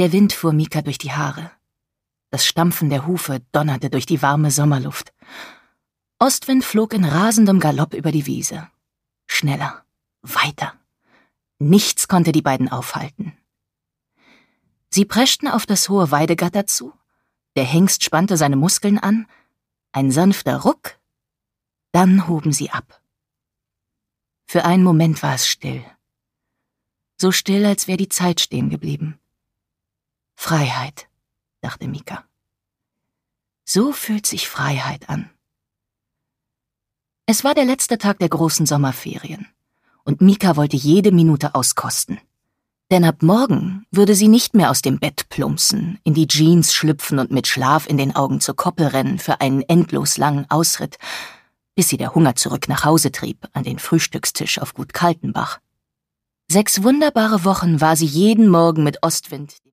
Der Wind fuhr Mika durch die Haare. Das Stampfen der Hufe donnerte durch die warme Sommerluft. Ostwind flog in rasendem Galopp über die Wiese. Schneller, weiter. Nichts konnte die beiden aufhalten. Sie preschten auf das hohe Weidegatter zu, der Hengst spannte seine Muskeln an, ein sanfter Ruck, dann hoben sie ab. Für einen Moment war es still. So still, als wäre die Zeit stehen geblieben. Freiheit, dachte Mika. So fühlt sich Freiheit an. Es war der letzte Tag der großen Sommerferien und Mika wollte jede Minute auskosten. Denn ab morgen würde sie nicht mehr aus dem Bett plumpsen, in die Jeans schlüpfen und mit Schlaf in den Augen zur Koppel rennen für einen endlos langen Ausritt, bis sie der Hunger zurück nach Hause trieb, an den Frühstückstisch auf Gut Kaltenbach. 6 wunderbare Wochen war sie jeden Morgen mit Ostwind